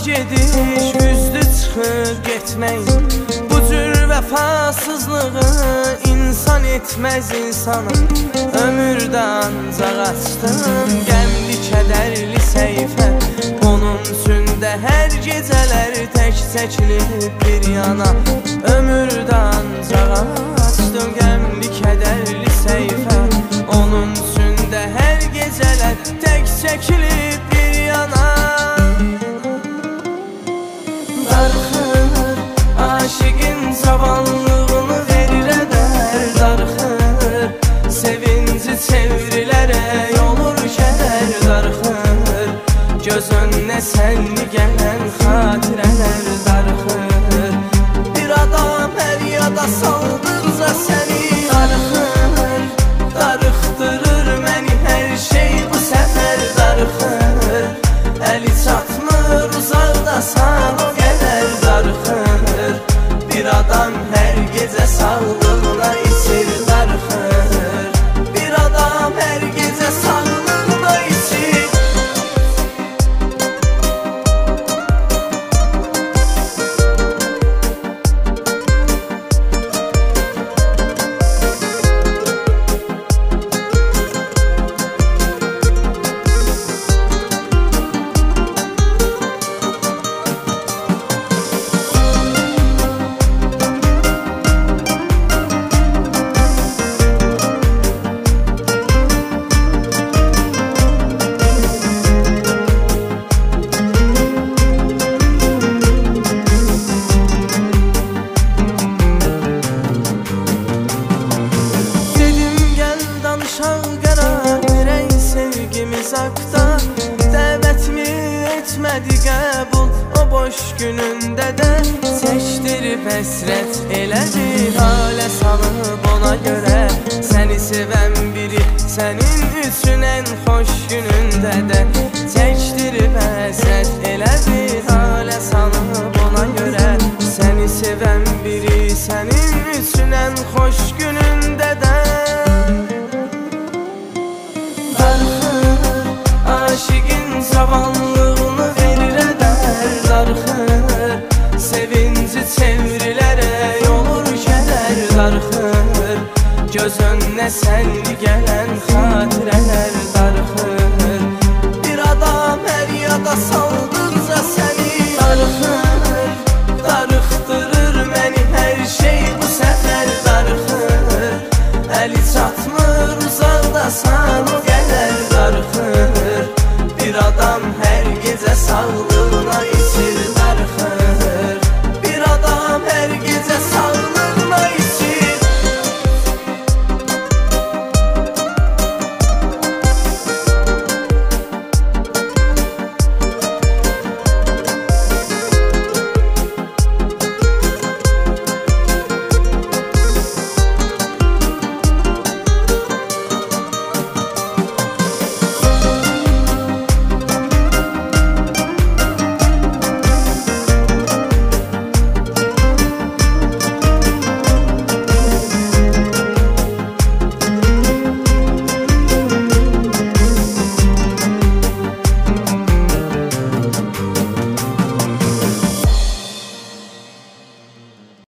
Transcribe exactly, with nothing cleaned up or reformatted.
gediş, üzdü çıxıb getmək. Bu cür vəfasızlığı insan etməz insana. Ömürdə ancaq açdım qəmli, kədərli səhifə. Onun üstündə hər gecələr tək çəkilib bir yana. Ömürdə ancaq açdım qəmli, kədərli səhifə. Onun üstündə hər gecələr tək çəkilib bir yana. Darıxır aşiqin cavanlığını verir ədər. Darıxır sevinci çevrilərə olur kədər. Darıxır göz önünə sənli gələn xatirələr. Darıxır bir adam hər yada saldıqca səni. Darıxır darıxdırır məni hər şey bu səfər. Darıxır əli çatmır uzaqdasan o qədər. Darıxır bir adam hər gecə sağlığına içir. Darıxır bir adam hər gecə sağlığına içir. Dəvətmi etmədi qəbul o boş günündə də. Çəkdirib həsrət elədi halə salıb ona görə. Səni sevən biri sənin üçün ən xoş günündə də. Çəkdirib həsrət elədi halə salıb ona görə. Səni sevən biri sənin üçün ən xoş günündə də. Aşiqin cavanlığını verir ədər. Darıxır sevinci çevrilərə olur kədər. Darıxır göz önünə sənli gələn xatirələr. Darıxır bir adam hər yada saldıqca səni. Darıxır darıxdırır məni hər şey bu səfər. Darıxır əli çatmır uzaqdasan o